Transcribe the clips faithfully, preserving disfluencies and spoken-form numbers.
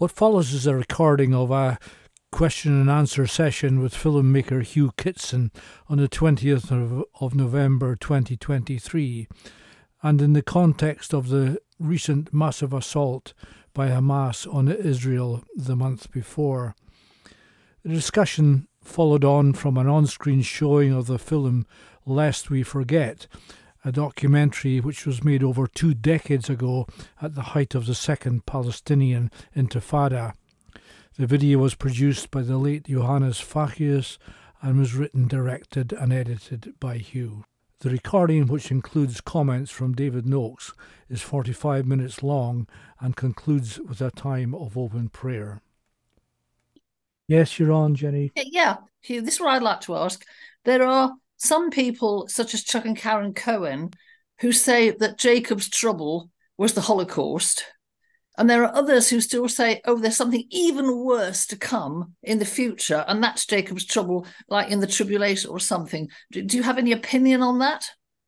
What follows is a recording of a question and answer session with filmmaker Hugh Kitson on the twentieth of, of November twenty twenty-three, and in the context of the recent massive assault by Hamas on Israel the month before. The discussion followed on from an on-screen showing of the film Lest We Forget, a documentary which was made over two decades ago at the height of the Second Palestinian Intifada. The video was produced by the late Johannes Fachius and was written, directed and edited by Hugh. The recording, which includes comments from David Noakes, is forty-five minutes long and concludes with a time of open prayer. Yes, you're on, Jenny. Yeah, Hugh, this is what I'd like to ask. There are some people, such as Chuck and Karen Cohen, who say that Jacob's trouble was the Holocaust. And there are others who still say, oh, there's something even worse to come in the future, and that's Jacob's trouble, like in the tribulation or something. Do, do you have any opinion on that?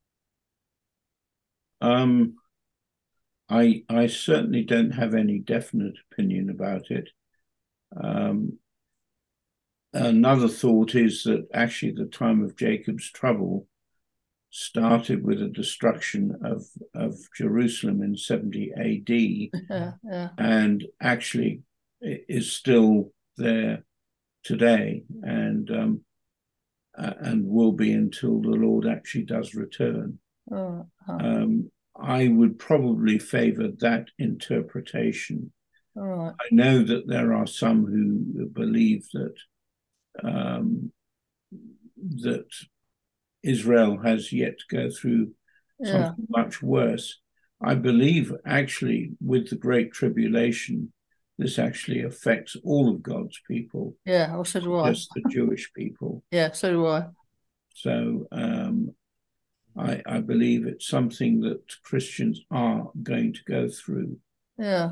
Um, I I certainly don't have any definite opinion about it. Um, another thought is that actually the time of Jacob's trouble started with the destruction of, of Jerusalem in seventy A D Yeah, yeah. and actually is still there today, and um, uh, and will be until the Lord actually does return. Oh, huh. Um, I would probably favour that interpretation. All right. I know that there are some who believe that um, that Israel has yet to go through something yeah. much worse. I believe actually with the Great Tribulation, this actually affects all of God's people. Yeah, well, so do I. Just the Jewish people. Yeah, so do I. So um, I, I believe it's something that Christians are going to go through. Yeah.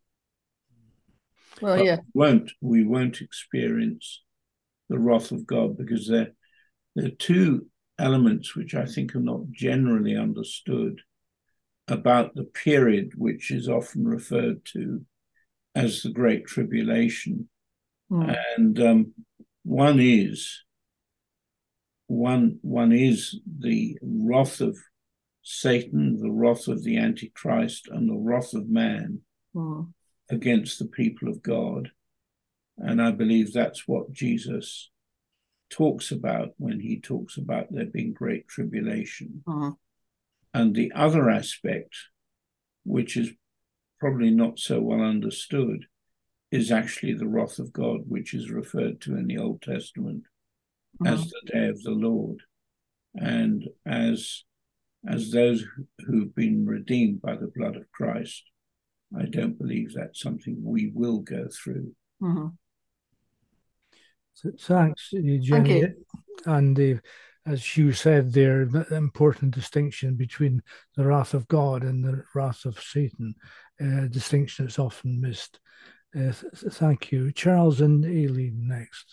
Well, but yeah. We won't, we won't experience the wrath of God because there, there are two elements which I think are not generally understood about the period which is often referred to as the Great Tribulation. Mm. And um, one is one one is the wrath of Satan, the wrath of the Antichrist, and the wrath of man mm. against the people of God. And I believe that's what Jesus talks about when he talks about there being great tribulation. Uh-huh. And the other aspect, which is probably not so well understood, is actually the wrath of God, which is referred to in the Old Testament uh-huh. as the day of the Lord. And as, as those who've been redeemed by the blood of Christ, I don't believe that's something we will go through. Uh-huh. Thanks, Jenny. Thank you. And uh, as you said there, the important distinction between the wrath of God and the wrath of Satan, a uh, distinction that's often missed. Uh, th- thank you. Charles and Aileen next.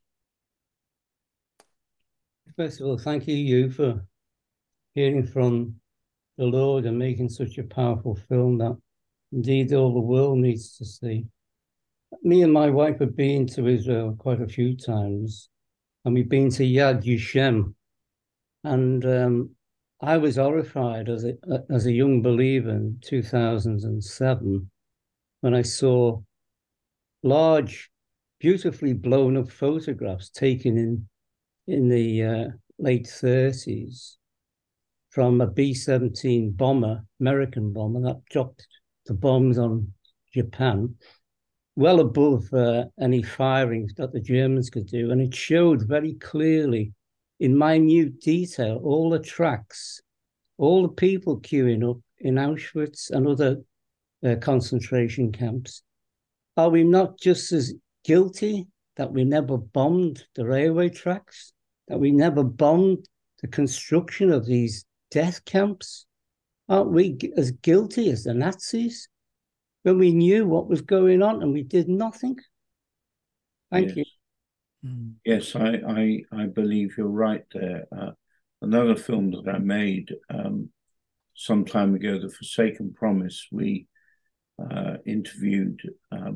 First of all, thank you, you, for hearing from the Lord and making such a powerful film that indeed all the world needs to see. Me and my wife have been to Israel quite a few times, and we've been to Yad Vashem. And um, I was horrified as a, as a young believer in two thousand seven when I saw large, beautifully blown up photographs taken in, in the uh, late thirties from a B seventeen bomber, American bomber, that dropped the bombs on Japan, well above uh, any firings that the Germans could do. And it showed very clearly in minute detail all the tracks, all the people queuing up in Auschwitz and other uh, concentration camps. Are we not just as guilty that we never bombed the railway tracks, that we never bombed the construction of these death camps? Aren't we as guilty as the Nazis when we knew what was going on and we did nothing? Thank yes. you. Yes, I, I, I believe you're right there. Uh, another film that I made um, some time ago, The Forsaken Promise, we uh, interviewed um,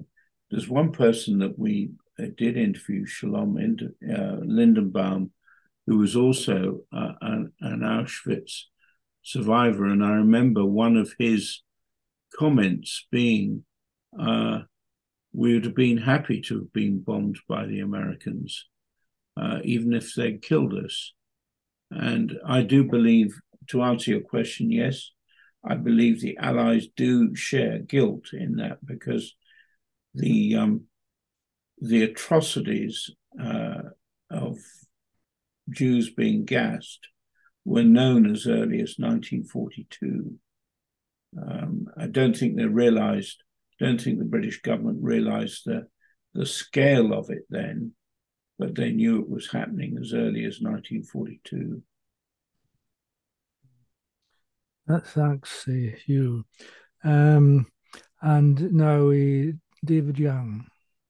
there's one person that we did interview, Shalom uh, Lindenbaum, who was also uh, an, an Auschwitz survivor. And I remember one of his comments being, uh, we would have been happy to have been bombed by the Americans, uh, even if they'd killed us. And I do believe, to answer your question, yes, I believe the Allies do share guilt in that, because the um, the atrocities uh, of Jews being gassed were known as early as nineteen forty-two. Um, I don't think they realized, don't think the British government realized the, the scale of it then, but they knew it was happening as early as nineteen forty-two. Thanks, uh, Hugh. Um, and now uh, David Young.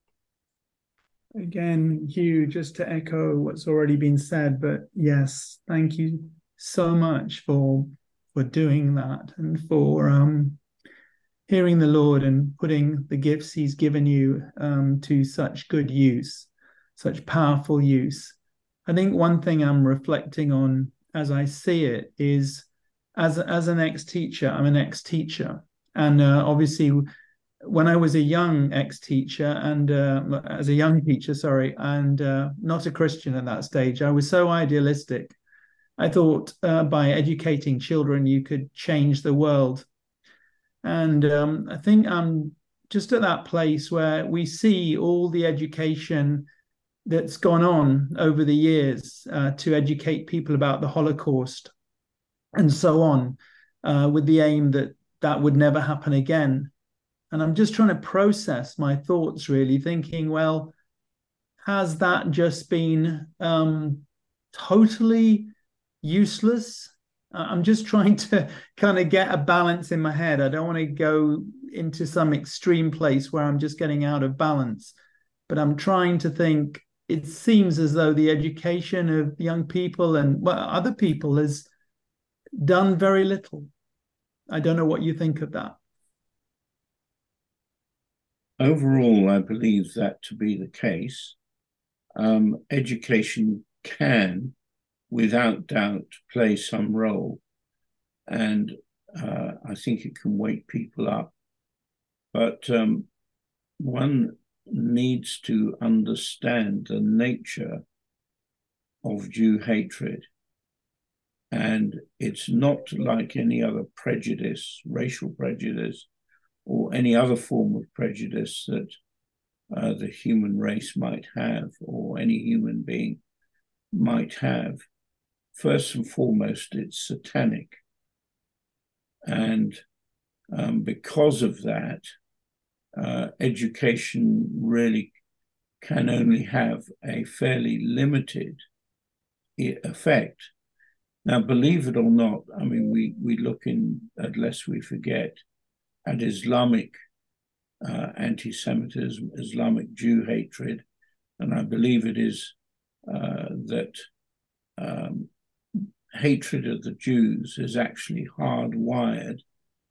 Again, Hugh, just to echo what's already been said, but yes, thank you so much for for doing that and for um, hearing the Lord and putting the gifts He's given you um, to such good use, such powerful use. I think one thing I'm reflecting on as I see it is, as as an ex-teacher, I'm an ex-teacher, and uh, obviously, when I was a young ex-teacher and uh, as a young teacher, sorry, and uh, not a Christian at that stage, I was so idealistic. I thought uh, by educating children, you could change the world. And um, I think I'm just at that place where we see all the education that's gone on over the years uh, to educate people about the Holocaust and so on, uh, with the aim that that would never happen again. And I'm just trying to process my thoughts, really, thinking, well, has that just been um, totally useless? I'm just trying to kind of get a balance in my head. I don't want to go into some extreme place where I'm just getting out of balance. But I'm trying to think, it seems as though the education of young people and well, other people has done very little. I don't know what you think of that. Overall, I believe that to be the case. Um, education can, without doubt, play some role. And uh, I think it can wake people up. But um, one needs to understand the nature of Jew hatred. And it's not like any other prejudice, racial prejudice, or any other form of prejudice that uh, the human race might have, or any human being might have. First and foremost, it's satanic. And um, because of that, uh, education really can only have a fairly limited effect. Now, believe it or not, I mean, we, we look in, unless we forget, at Islamic uh, anti-Semitism, Islamic Jew hatred, and I believe it is uh, that um, hatred of the Jews is actually hardwired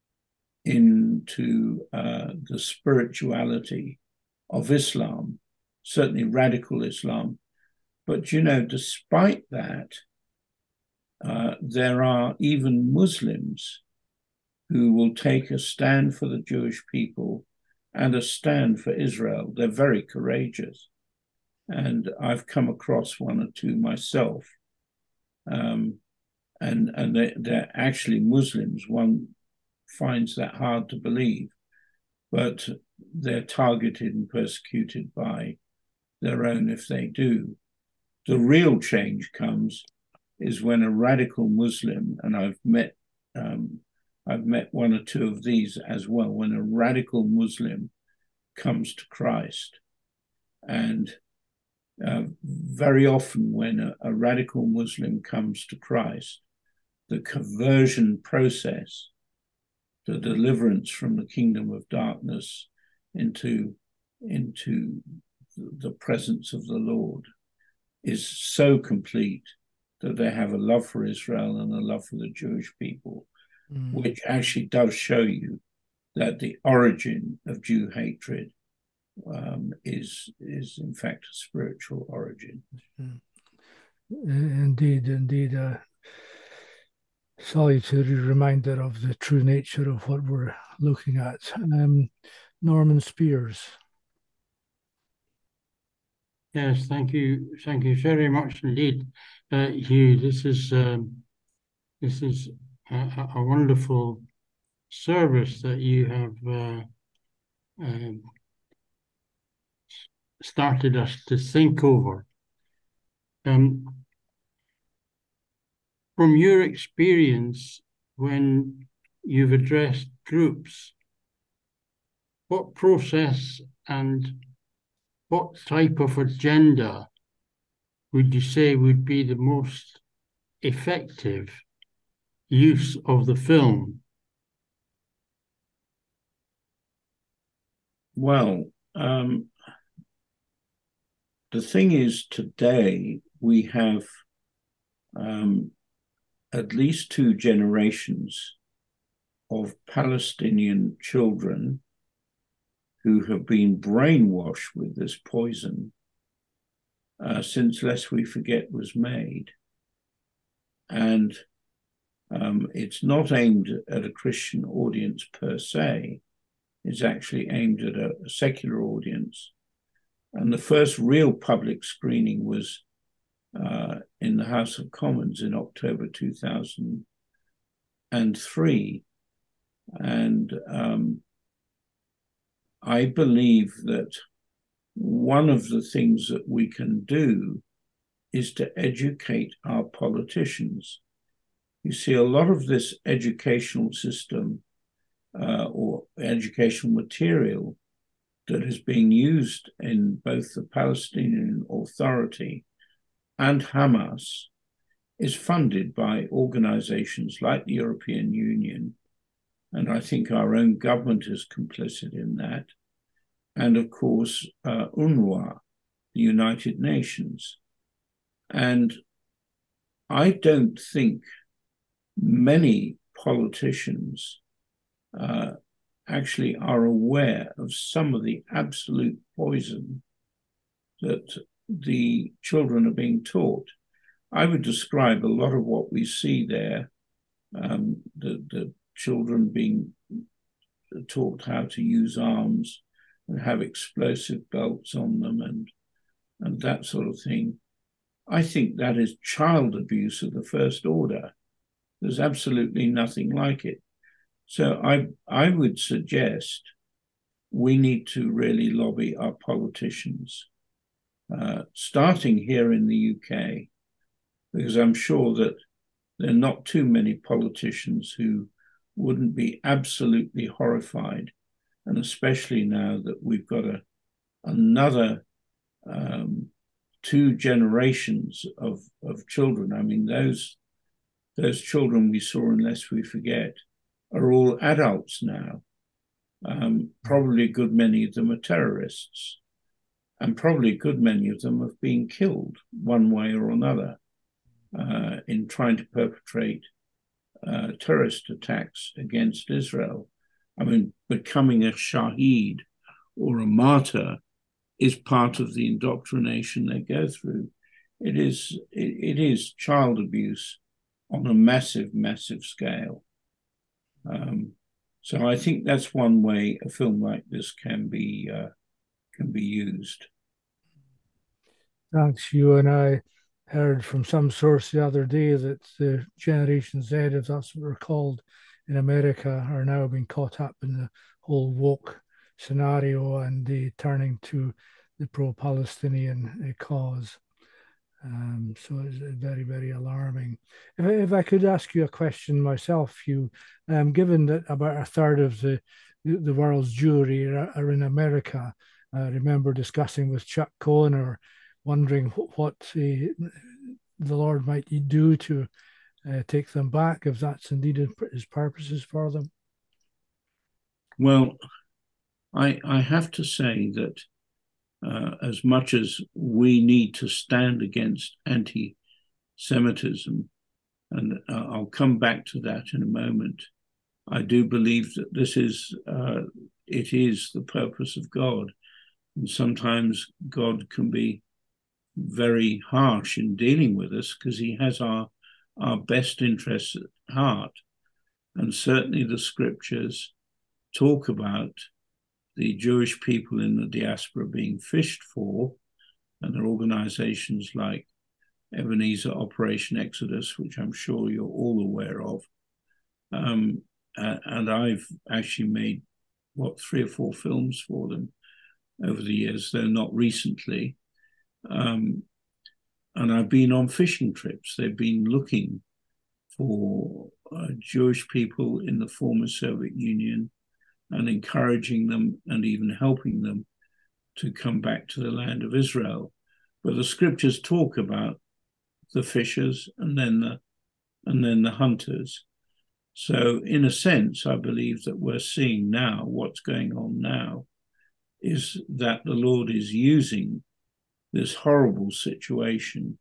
into uh, the spirituality of Islam, certainly radical Islam. But, you know, despite that, uh, there are even Muslims who will take a stand for the Jewish people and a stand for Israel. They're very courageous. And I've come across one or two myself. Um, and and they, they're actually Muslims. One finds that hard to believe, but they're targeted and persecuted by their own if they do. The real change comes is when a radical Muslim, and I've met um, I've met one or two of these as well, when a radical Muslim comes to Christ. And uh, very often when a, a radical Muslim comes to Christ, the conversion process, the deliverance from the kingdom of darkness into, into the presence of the Lord is so complete that they have a love for Israel and a love for the Jewish people, mm. which actually does show you that the origin of Jew hatred um, is is in fact a spiritual origin. Indeed, indeed. Uh, salutary reminder of the true nature of what we're looking at. Um, Norman Spears. Yes, thank you, thank you very much indeed, uh, Hugh. This is um, this is a, a wonderful service that you have uh, um, started us to think over. Um, from your experience, when you've addressed groups, what process and what type of agenda would you say would be the most effective use of the film? Well, um, the thing is, today we have um, at least two generations of Palestinian children who have been brainwashed with this poison uh, since Lest We Forget was made. And um, it's not aimed at a Christian audience per se, it's actually aimed at a, a secular audience. And the first real public screening was uh, in the House of Commons in October two thousand three. And um, I believe that one of the things that we can do is to educate our politicians. You see, a lot of this educational system uh, or educational material that is being used in both the Palestinian Authority and Hamas is funded by organizations like the European Union, and I think our own government is complicit in that, and of course uh, UNRWA, the United Nations. And I don't think many politicians uh, actually are aware of some of the absolute poison that the children are being taught. I would describe a lot of what we see there, um, the, the children being taught how to use arms and have explosive belts on them and, and that sort of thing. I think that is child abuse of the first order. There's absolutely nothing like it. So I, I would suggest we need to really lobby our politicians, uh, starting here in the U K, because I'm sure that there are not too many politicians who wouldn't be absolutely horrified, and especially now that we've got a, another um, two generations of, of children. I mean, those, those children we saw in Lest We Forget are all adults now. Um, probably a good many of them are terrorists, and probably a good many of them have been killed one way or another uh, in trying to perpetrate uh, terrorist attacks against Israel. I mean, becoming a shaheed or a martyr is part of the indoctrination they go through. It is, it, it is child abuse on a massive, massive scale. Um, so I think that's one way a film like this can be uh, can be used. Thanks. You and I heard from some source the other day that the Generation Z, if that's what they're called in America, are now being caught up in the whole woke scenario and the turning to the pro-Palestinian cause. Um, so it's very, very alarming. If, if I could ask you a question myself, Hugh, um, given that about a third of the, the world's Jewry are, are in America, I remember discussing with Chuck Cohen or wondering what uh, the Lord might do to uh, take them back, if that's indeed his purposes for them. Well, I, I have to say that Uh, as much as we need to stand against anti-Semitism, and uh, I'll come back to that in a moment, I do believe that this is, uh, it is the purpose of God And sometimes God can be very harsh in dealing with us because he has our, our best interests at heart. And certainly the scriptures talk about the Jewish people in the diaspora being fished for, and there are organizations like Ebenezer, Operation Exodus, which I'm sure you're all aware of. Um, and I've actually made, what, three or four films for them over the years, though not recently. Um, and I've been on fishing trips. They've been looking for uh, Jewish people in the former Soviet Union and encouraging them and even helping them to come back to the land of Israel. But the scriptures talk about the fishers and then the and then the hunters. So in a sense, I believe that we're seeing now what's going on now is that the Lord is using this horrible situation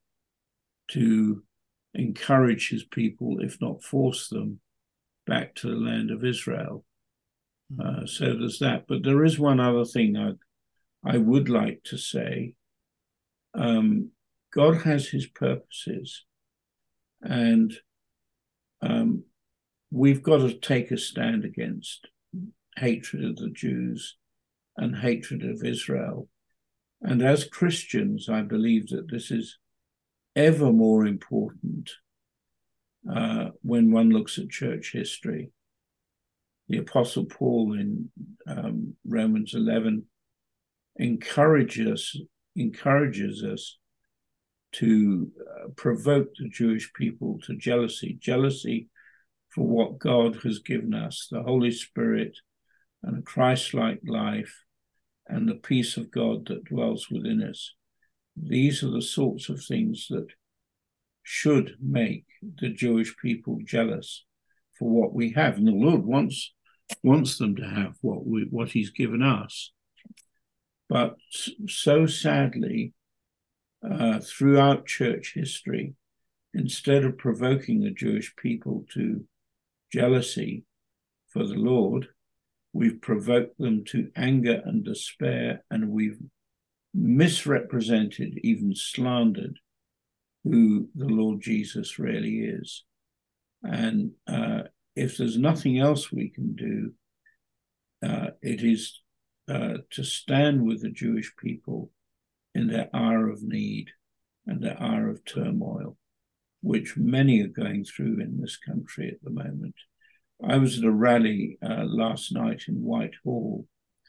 to encourage his people, if not force them, back to the land of Israel. Uh, so there's that. But there is one other thing I, I would like to say. Um, God has his purposes, and um, we've got to take a stand against hatred of the Jews and hatred of Israel. And as Christians, I believe that this is ever more important uh, when one looks at church history. The Apostle Paul in um, Romans eleven encourages, encourages us to uh, provoke the Jewish people to jealousy, jealousy for what God has given us, the Holy Spirit and a Christ-like life and the peace of God that dwells within us. These are the sorts of things that should make the Jewish people jealous for what we have. And the Lord wants, wants them to have what we, what he's given us. But so sadly, uh, throughout church history, instead of provoking the Jewish people to jealousy for the Lord, we've provoked them to anger and despair, and we've misrepresented, even slandered, who the Lord Jesus really is. And uh, if there's nothing else we can do, uh, it is uh, to stand with the Jewish people in their hour of need and their hour of turmoil, which many are going through in this country at the moment. I was at a rally uh, last night in Whitehall,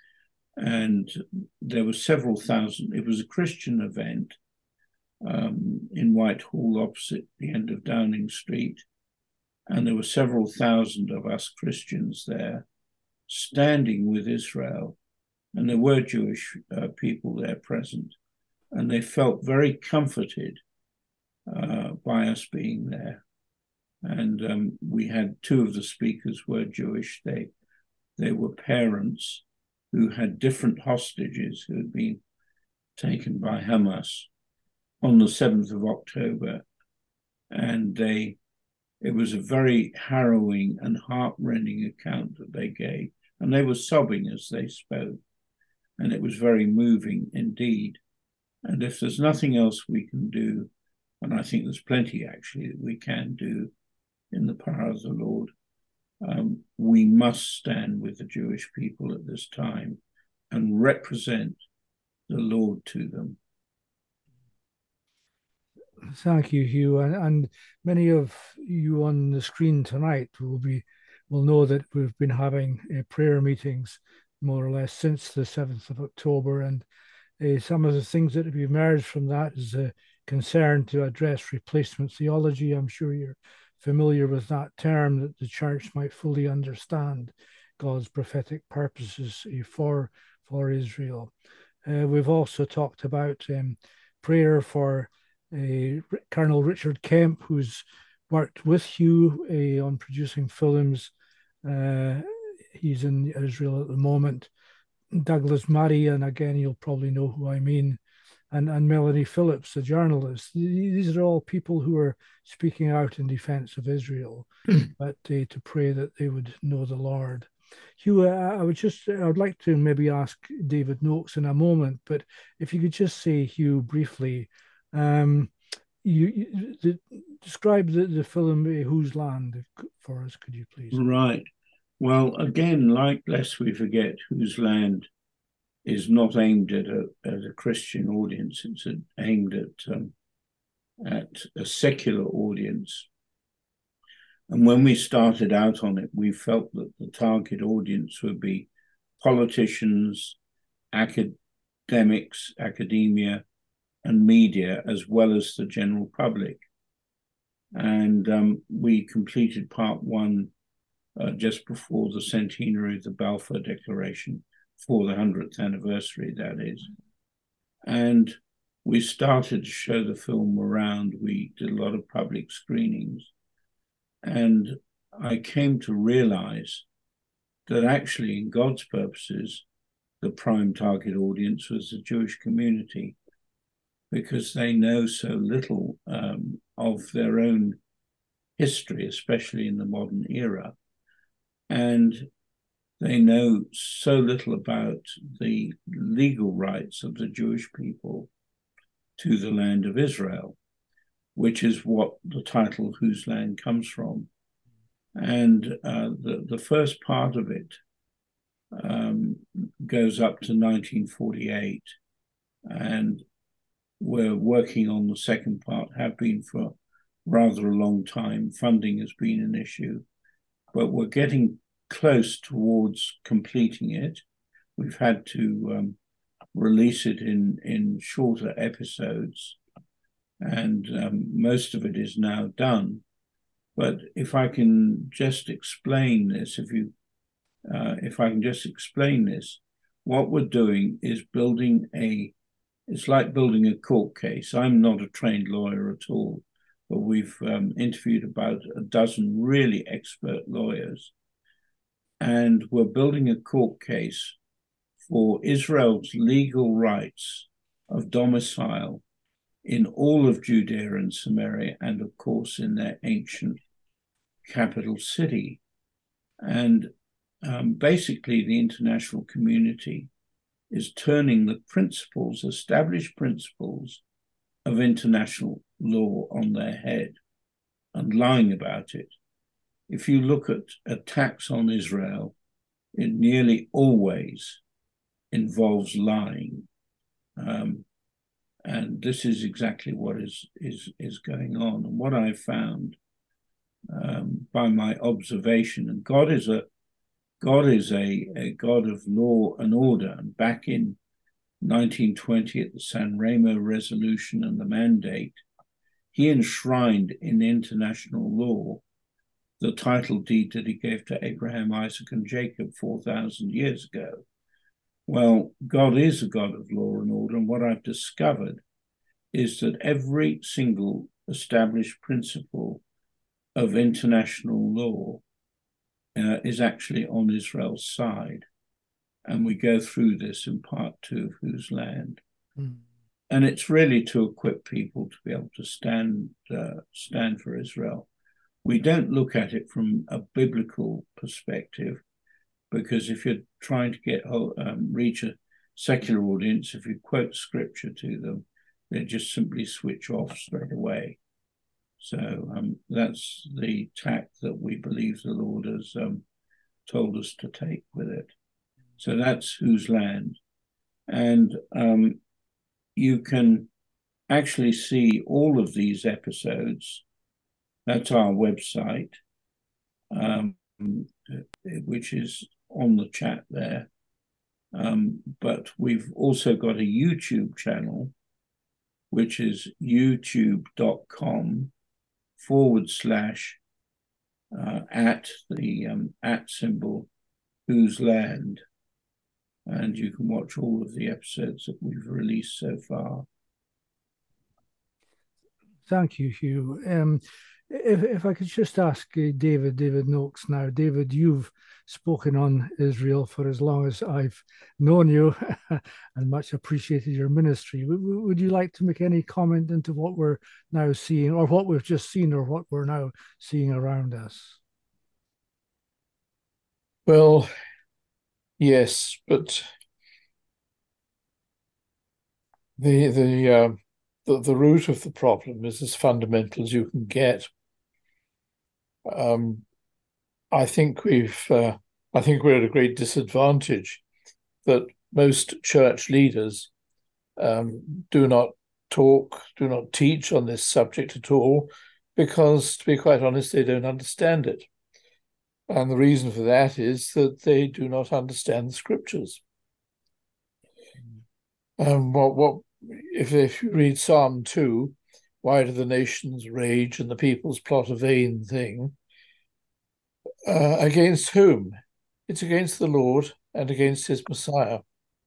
and there were several thousand. It was a Christian event um, in Whitehall opposite the end of Downing Street, and there were several thousand of us Christians there standing with Israel, and there were Jewish uh, people there present, and they felt very comforted uh, by us being there. And um, we had two of the speakers were Jewish. They they were parents who had different hostages who had been taken by Hamas on the seventh of October. And they it was a very harrowing and heart-rending account that they gave. And they were sobbing as they spoke. And it was very moving indeed. And if there's nothing else we can do, and I think there's plenty actually that we can do in the power of the Lord, um, we must stand with the Jewish people at this time and represent the Lord to them. Thank you, Hugh. And, and many of you on the screen tonight will be will know that we've been having uh, prayer meetings more or less since the seventh of October. And uh, some of the things that have emerged from that is a concern to address replacement theology. I'm sure you're familiar with that term, that the church might fully understand God's prophetic purposes for, for Israel. Uh, we've also talked about um, prayer for uh, Colonel Richard Kemp, who's worked with Hugh uh, on producing films. Uh, he's in Israel at the moment. Douglas Murray, and again, you'll probably know who I mean, and, and Melanie Phillips, a journalist. These are all people who are speaking out in defense of Israel, but uh, to pray that they would know the Lord. Hugh, I, I would just, I would like to maybe ask David Noakes in a moment, but if you could just say, Hugh, briefly, um, you, you the, describe the, the film Whose Land for us, could you please? Right. Well, again, like Lest We Forget, Whose Land is not aimed at a, at a Christian audience. It's a, aimed at um, at a secular audience. And when we started out on it, we felt that the target audience would be politicians, academics, academia, and media, as well as the general public. And um, we completed part one uh, just before the centenary of the Balfour Declaration, for the hundredth anniversary, that is. And we started to show the film around. We did a lot of public screenings. And I came to realize that actually, in God's purposes, the prime target audience was the Jewish community, because they know so little um, of their own history, especially in the modern era. And they know so little about the legal rights of the Jewish people to the land of Israel, which is what the title Whose Land comes from. And uh, the, the first part of it um, goes up to nineteen forty-eight. And we're working on the second part, have been for rather a long time. Funding has been an issue, but we're getting close towards completing it. We've had to um, release it in, in shorter episodes, and um, most of it is now done. But if I can just explain this, if you, uh, if I can just explain this, what we're doing is building a, it's like building a court case. I'm not a trained lawyer at all, but we've um, interviewed about a dozen really expert lawyers. And we're building a court case for Israel's legal rights of domicile in all of Judea and Samaria, and of course in their ancient capital city. And um, basically the international community is turning the principles, established principles of international law on their head and lying about it. If you look at attacks on Israel, it nearly always involves lying. Um, and this is exactly what is, is, is going on. And what I found um, by my observation, and God is a God is a, a God of law and order. And back in nineteen twenty, at the San Remo Resolution and the Mandate, he enshrined in international law the title deed that he gave to Abraham, Isaac, and Jacob four thousand years ago. Well, God is a God of law and order, and what I've discovered is that every single established principle of international law uh, is actually on Israel's side. And we go through this in part two of Whose Land. Mm. And it's really to equip people to be able to stand uh, stand for Israel. We don't look at it from a biblical perspective, because if you're trying to get um, reach a secular audience, if you quote scripture to them, they just simply switch off straight away. So um, that's the tack that we believe the Lord has um, told us to take with it. So that's Whose Land. And um, you can actually see all of these episodes. That's our website, um, which is on the chat there. Um, but we've also got a YouTube channel, which is youtube.com forward slash uh, at the um, at symbol Whose Land. And you can watch all of the episodes that we've released so far. Thank you, Hugh. Um, if, if I could just ask uh, David, David Noakes now. David, you've spoken on Israel for as long as I've known you and much appreciated your ministry. Would, would you like to make any comment into what we're now seeing, or what we've just seen, or what we're now seeing around us? Well, yes, but the the uh, the the root of the problem is as fundamental as you can get. Um, I think we've uh, I think we're at a great disadvantage that most church leaders um, do not talk, do not teach on this subject at all, because, to be quite honest, they don't understand it. And the reason for that is that they do not understand the scriptures. Um, what what if if you read Psalm two, why do the nations rage and the peoples plot a vain thing? Uh, against whom? It's against the Lord and against his Messiah.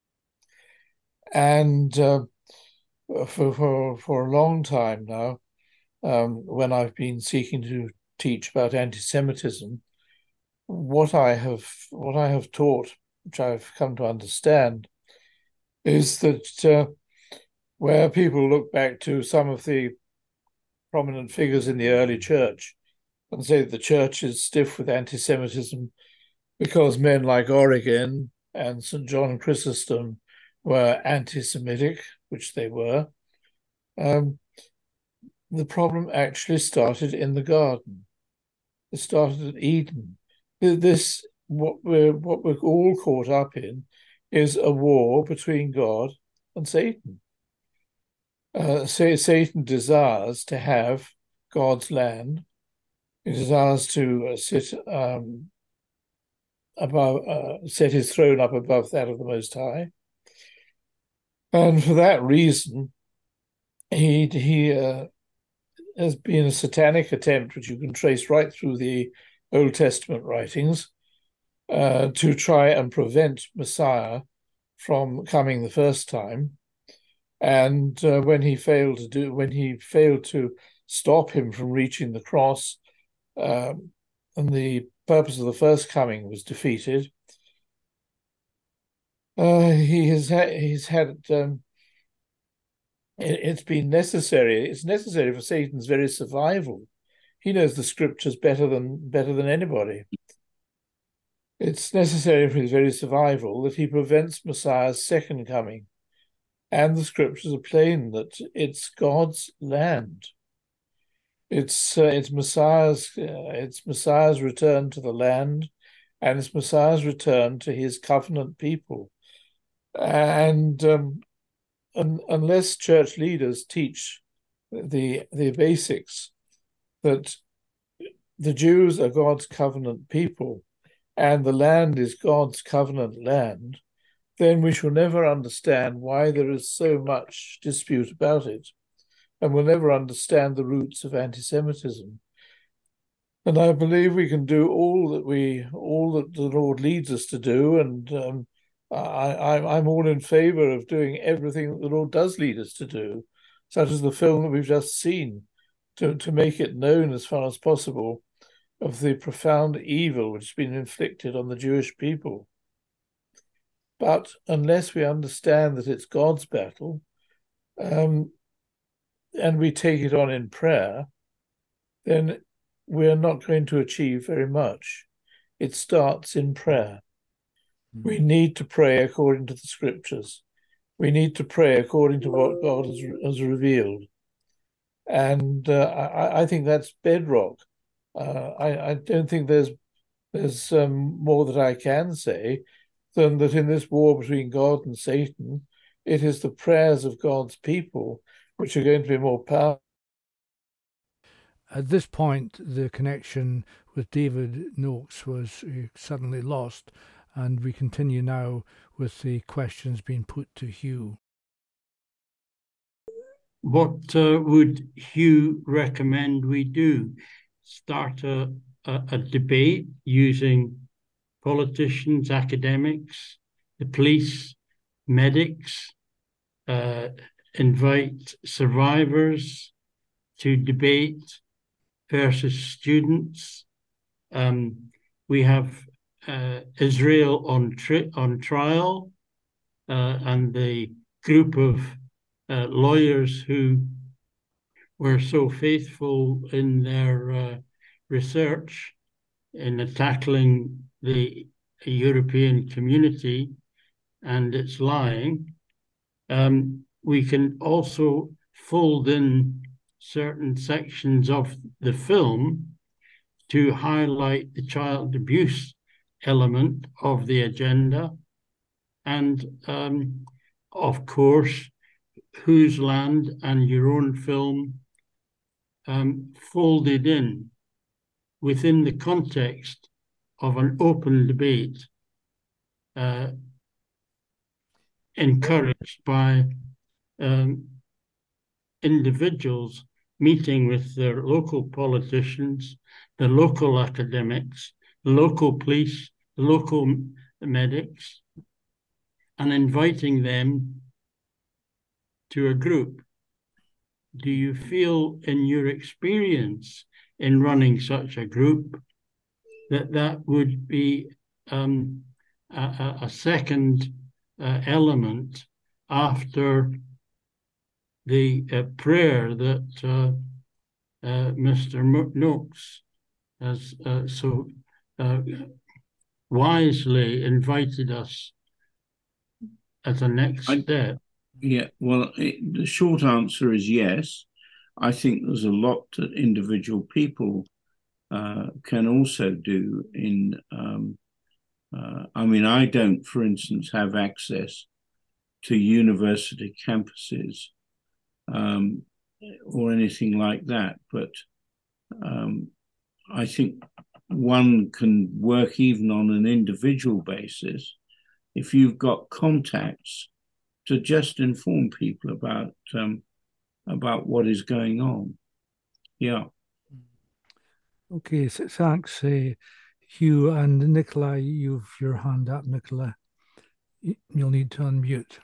And uh, for, for, for a long time now, um, when I've been seeking to teach about anti-Semitism, what I have what I have taught, which I've come to understand, is that uh, where people look back to some of the prominent figures in the early church and say that the church is stiff with anti-Semitism because men like Origen and Saint John Chrysostom were anti-Semitic, which they were, um, the problem actually started in the garden. It started at Eden. This, what we're what we're all caught up in, is a war between God and Satan. Uh, say Satan desires to have God's land. He desires to uh, sit um, above, uh, set his throne up above that of the Most High, and for that reason, he he uh, has been a satanic attempt, which you can trace right through the Old Testament writings, uh, to try and prevent Messiah from coming the first time. And uh, when he failed to do, when he failed to stop him from reaching the cross, um, and the purpose of the first coming was defeated, uh, he has had, he's had. Um, it, it's been necessary. It's necessary for Satan's very survival. He knows the scriptures better than better than anybody. It's necessary for his very survival that he prevents Messiah's second coming. And the scriptures are plain that it's God's land. It's uh, it's Messiah's uh, it's Messiah's return to the land, and it's Messiah's return to his covenant people. And, um, and unless church leaders teach the the basics, that the Jews are God's covenant people, and the land is God's covenant land, then we shall never understand why there is so much dispute about it, and we'll never understand the roots of anti-Semitism. And I believe we can do all that we, all that the Lord leads us to do, and um, I, I'm all in favor of doing everything that the Lord does lead us to do, such as the film that we've just seen, to, to make it known as far as possible of the profound evil which has been inflicted on the Jewish people. But unless we understand that it's God's battle, um, and we take it on in prayer, then we're not going to achieve very much. It starts in prayer. Mm-hmm. We need to pray according to the scriptures. We need to pray according to what God has, has revealed. And uh, I, I think that's bedrock. Uh, I, I don't think there's there's um, more that I can say than that in this war between God and Satan, it is the prayers of God's people which are going to be more powerful. At this point, the connection with David Noakes was uh, suddenly lost, and we continue now with the questions being put to Hugh. What uh, would Hugh recommend we do? Start a, a, a debate using politicians, academics, the police, medics, uh, invite survivors to debate versus students. Um, we have uh, Israel on tri- on trial, uh, and the group of uh, lawyers who were so faithful in their uh, research in tackling the a European community and its lying. Um, we can also fold in certain sections of the film to highlight the child abuse element of the agenda. And um, of course, Whose Land and your own film um, folded in within the context of an open debate, uh, encouraged by um, individuals meeting with their local politicians, the local academics, the local police, the local medics, and inviting them to a group. Do you feel in your experience in running such a group that that would be um, a, a second uh, element after the uh, prayer that uh, uh, Mister Noakes has uh, so uh, wisely invited us as a next I, step? Yeah, well, it, the short answer is yes. I think there's a lot that individual people uh, can also do in, um, uh, I mean, I don't, for instance, have access to university campuses um, or anything like that, but um, I think one can work even on an individual basis if you've got contacts to just inform people about um, about what is going on. Yeah. Okay, so thanks, uh, Hugh and Nicola. You've your hand up, Nicola. You'll need to unmute.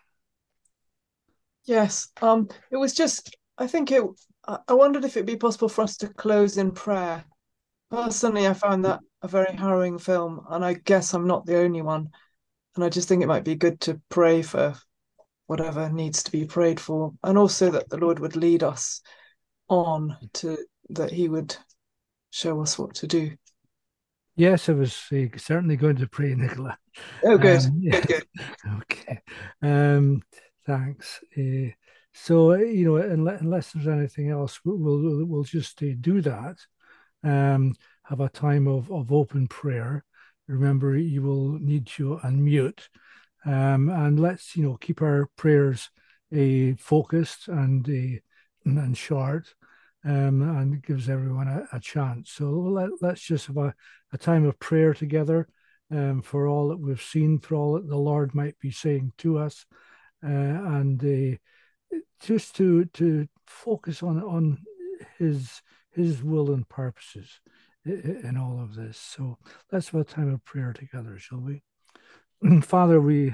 Yes, um, it was just, I think it, I wondered if it'd be possible for us to close in prayer. Personally, I found that a very harrowing film, and I guess I'm not the only one. And I just think it might be good to pray for whatever needs to be prayed for, and also that the Lord would lead us on to, that he would show us what to do. Yes, I was uh, certainly going to pray, Nicola. Oh, good, Um, good, good. Okay. Um, thanks. Uh, so, you know, unless, unless there's anything else, we'll we'll, we'll just uh, do that. Um, have a time of, of open prayer. Remember, you will need to unmute. Um, and let's, you know, keep our prayers uh, focused and uh, and short, um, and it gives everyone a, a chance. So let, let's just have a, a time of prayer together, um, for all that we've seen, for all that the Lord might be saying to us, uh, and uh, just to to focus on on His His will and purposes in all of this. So let's have a time of prayer together, shall we? Father, we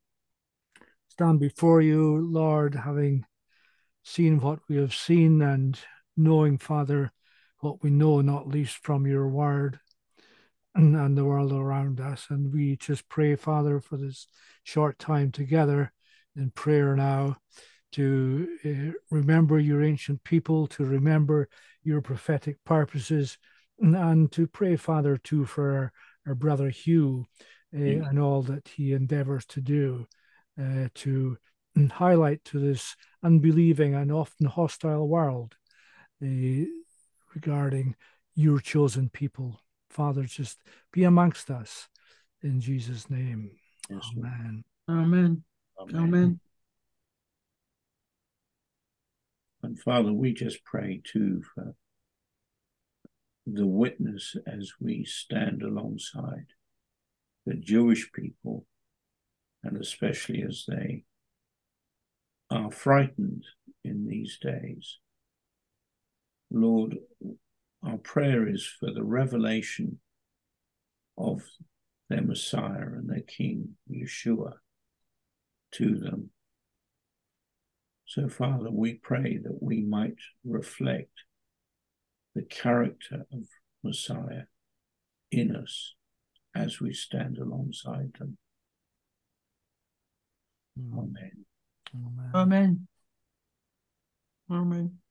stand before you, Lord, having seen what we have seen and knowing, Father, what we know, not least from your word and, and the world around us. And we just pray, Father, for this short time together in prayer now, to uh, remember your ancient people, to remember your prophetic purposes, and, and to pray, Father, too, for our, our brother Hugh uh, mm. and all that he endeavors to do uh, to highlight to this unbelieving and often hostile world uh, regarding your chosen people. Father, just be amongst us in Jesus' name. Yes. Amen. Amen. Amen. Amen. And Father, we just pray too for the witness as we stand alongside the Jewish people, and especially as they are frightened in these days. Lord, our prayer is for the revelation of their Messiah and their King, Yeshua, to them. So, Father, we pray that we might reflect the character of Messiah in us as we stand alongside them. Amen. Amen. Amen. Amen.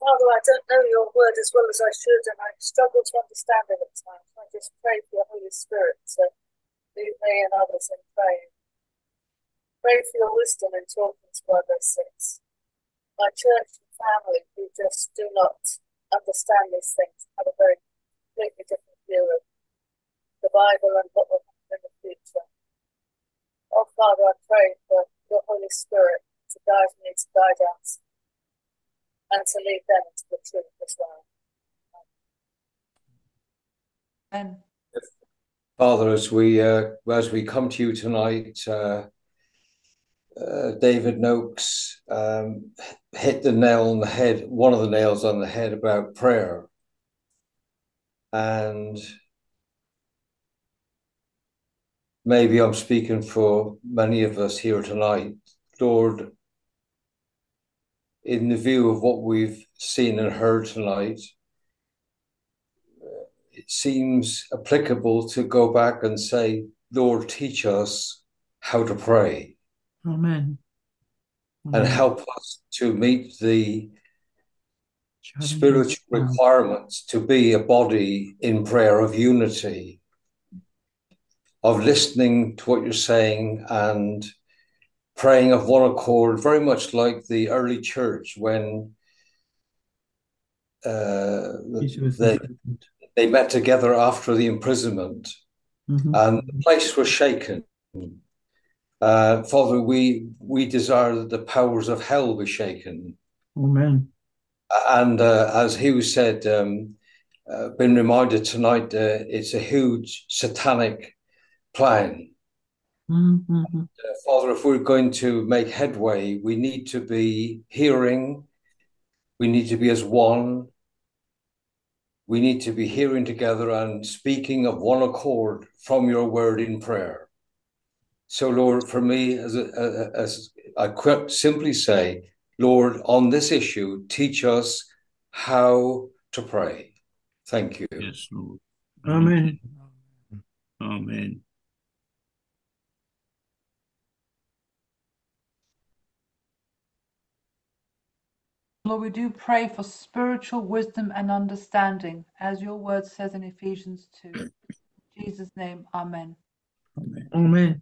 Father, I don't know your word as well as I should, and I struggle to understand it at times. I just pray for your Holy Spirit to lead me and others in praying. Pray for your wisdom in talking to others. It's my church and family who just do not understand these things, have a very completely different view of the Bible and what will happen in the future. Oh, Father, I pray for your Holy Spirit to guide me, to guide us, and to lead them into the truth as well. Amen. Father, as we uh, as we come to you tonight, uh, uh, David Noakes um, hit the nail on the head, one of the nails on the head about prayer. And maybe I'm speaking for many of us here tonight. Lord, in the view of what we've seen and heard tonight, it seems applicable to go back and say, Lord, teach us how to pray. Amen. And Amen. help us to meet the Challenges. spiritual requirements to be a body in prayer of unity, of listening to what you're saying and praying of one accord, very much like the early church when uh, they, they met together after the imprisonment. Mm-hmm. And the place was shaken. Uh, Father, we we desire that the powers of hell be shaken. Amen. And uh, as Hugh said, um, uh, been reminded tonight, uh, it's a huge satanic plan. Mm-hmm. Uh, Father, if we're going to make headway, we need to be hearing. We need to be as one. We need to be hearing together and speaking of one accord from your word in prayer. So, Lord, for me, as, a, as I could simply say, Lord, on this issue, teach us how to pray. Thank you. Yes, Lord. Amen. Amen. Lord, we do pray for spiritual wisdom and understanding, as your word says in Ephesians two. In Jesus' name, amen. Amen. Amen.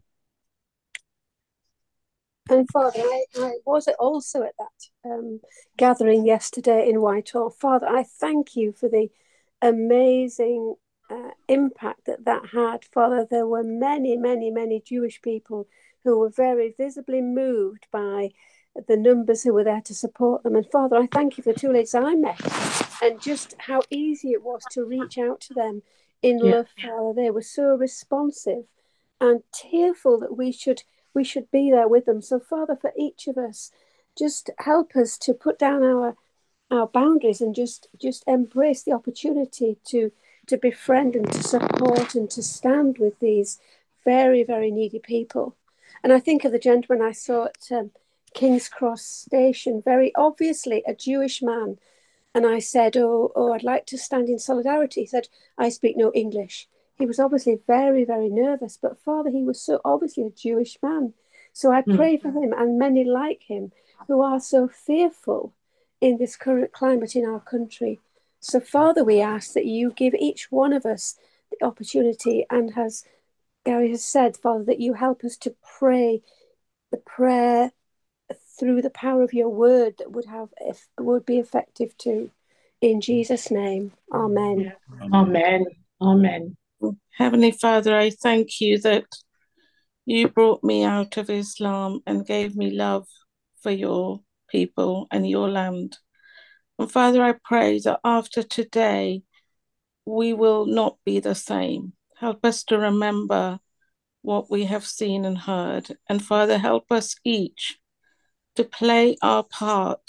And Father, I, I was also at that um, gathering yesterday in Whitehall. Father, I thank you for the amazing uh, impact that that had. Father, there were many, many, many Jewish people who were very visibly moved by the numbers who were there to support them. And Father, I thank you for the two ladies I met and just how easy it was to reach out to them in Yeah. love, Father. They were so responsive and tearful that we should we should be there with them. So Father, for each of us, just help us to put down our our boundaries and just just embrace the opportunity to to befriend and to support and to stand with these very, very needy people. And I think of the gentleman I saw at um, King's Cross Station, very obviously a Jewish man. And I said, oh, oh, I'd like to stand in solidarity. He said, I speak no English. He was obviously very, very nervous. But Father, he was so obviously a Jewish man. So I pray for him and many like him who are so fearful in this current climate in our country. So Father, we ask that you give each one of us the opportunity, and as Gary has said, Father, that you help us to pray the prayer through the power of your word that would have if would be effective too. In Jesus' name, amen. Amen. Amen. Heavenly Father, I thank you that you brought me out of Islam and gave me love for your people and your land. And Father, I pray that after today, we will not be the same. Help us to remember what we have seen and heard. And Father, help us each to play our part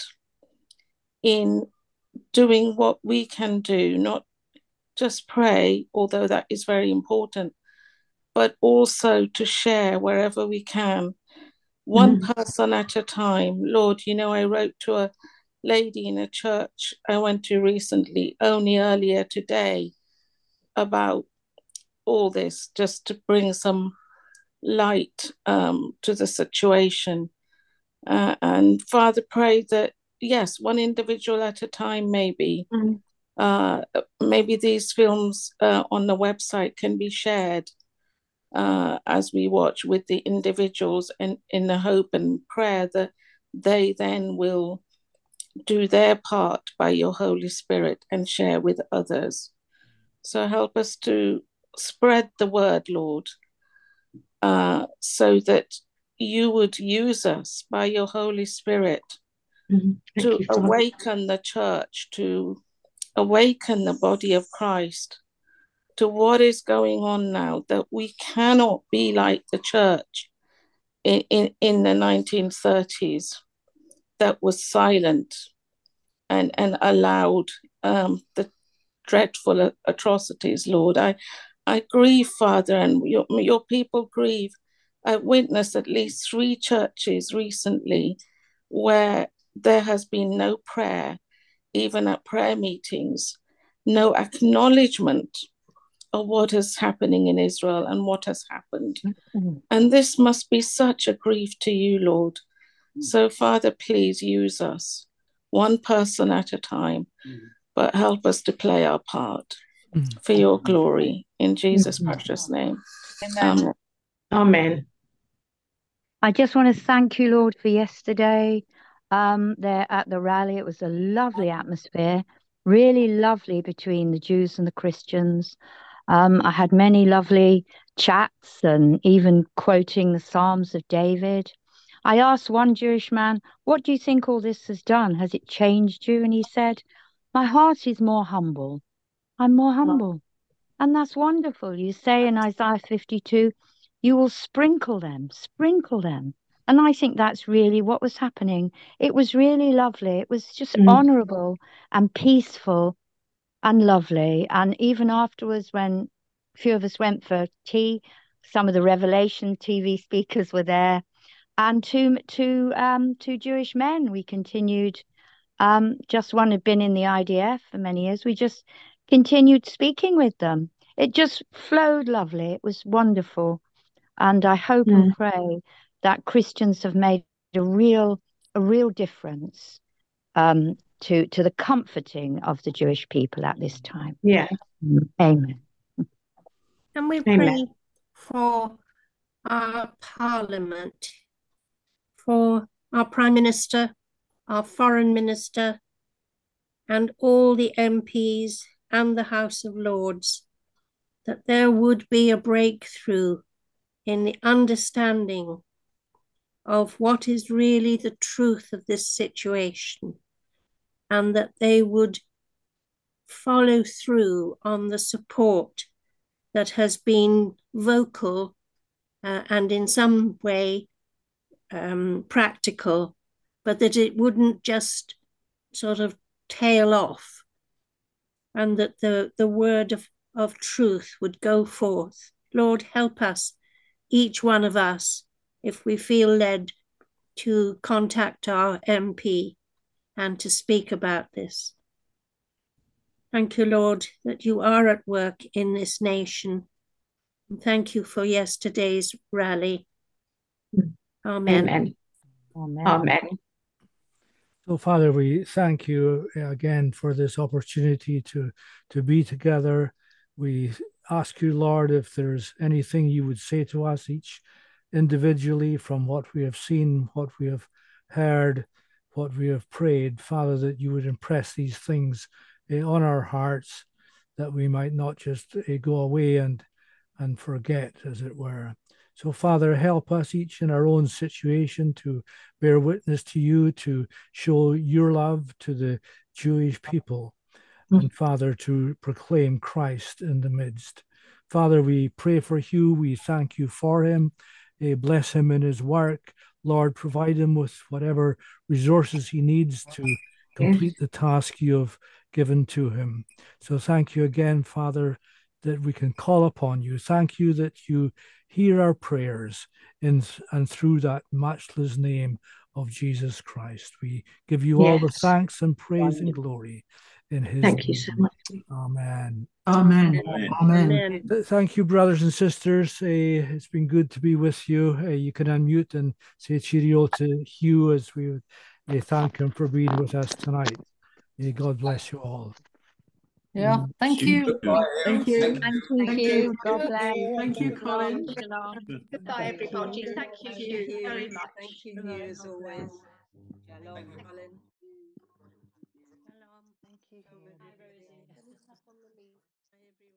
in doing what we can do, not just pray, although that is very important, but also to share wherever we can, one mm-hmm. person at a time. Lord, you know, I wrote to a lady in a church I went to recently, only earlier today, about all this, just to bring some light um, to the situation. Uh, and Father, pray that yes, one individual at a time, maybe. Mm. Uh, maybe these films uh, on the website can be shared uh, as we watch with the individuals, and in the hope and prayer that they then will do their part by your Holy Spirit and share with others. So help us to spread the word, Lord, uh, so that you would use us by your Holy Spirit Mm. Thank to you, Father. awaken the church, to awaken the body of Christ to what is going on now, that we cannot be like the church in, in, in the nineteen thirties that was silent and, and allowed um, the dreadful atrocities, Lord. I, I grieve, Father, and your, your people grieve. I witnessed at least three churches recently where there has been no prayer, even at prayer meetings, no acknowledgement of what is happening in Israel and what has happened. Mm. And this must be such a grief to you, Lord. So, Father, please use us, one person at a time, but help us to play our part Mm. for your glory. In Jesus' Mhm. precious name. Amen. Amen. Amen. I just want to thank you, Lord, for yesterday um, there at the rally. It was a lovely atmosphere, really lovely between the Jews and the Christians. Um, I had many lovely chats and even quoting the Psalms of David. I asked one Jewish man, what do you think all this has done? Has it changed you? And he said, my heart is more humble. I'm more humble. And that's wonderful. You say in Isaiah fifty-two, you will sprinkle them, sprinkle them. And I think that's really what was happening. It was really lovely. It was just Mm. honorable and peaceful and lovely. And even afterwards, when a few of us went for tea, some of the Revelation T V speakers were there, and two two um two Jewish men. We continued. Um, just one had been in the I D F for many years. We just continued speaking with them. It just flowed lovely. It was wonderful. And I hope and Mm. pray that Christians have made a real a real difference um, to to the comforting of the Jewish people at this time. Yeah. Amen. Can we Amen. pray for our Parliament, for our Prime Minister, our Foreign Minister, and all the M Ps and the House of Lords, that there would be a breakthrough in the understanding of what is really the truth of this situation, and that they would follow through on the support that has been vocal uh, and in some way um, practical, but that it wouldn't just sort of tail off, and that the, the word of, of truth would go forth. Lord, help us, each one of us, if we feel led to contact our M P and to speak about this. Thank you, Lord, that you are at work in this nation. And thank you for yesterday's rally. Amen. Amen. Amen. Amen. So, Father, we thank you again for this opportunity to, to be together. We ask you, Lord, if there's anything you would say to us each individually from what we have seen, what we have heard, what we have prayed, Father, that you would impress these things uh, on our hearts, that we might not just uh, go away and, and forget, as it were. So, Father, help us each in our own situation to bear witness to you, to show your love to the Jewish people, and, Father, to proclaim Christ in the midst. Father, we pray for Hugh. We thank you for him. Uh, bless him in his work. Lord, provide him with whatever resources he needs to complete the task you have given to him. So thank you again, Father, that we can call upon you. Thank you that you hear our prayers in and through that matchless name of Jesus Christ. We give you all the Yes. thanks and praise and glory in his Thank name. you so much. Amen. Amen. Amen. Amen. Th- Thank you, brothers and sisters. Uh, it's been good to be with you. Uh, you can unmute and say cheerio to Hugh as we May thank him for being with us tonight. May God bless you all. Yeah, Mm. thank you. Thank you. Thank Thank you. you. God bless. Thank you, Colin. Shalom. Goodbye, everybody. Thank you very much. Thank you, Hugh, as always. Shalom, Colin. Thank you. Hi, Rosie. Let me tap on the lead.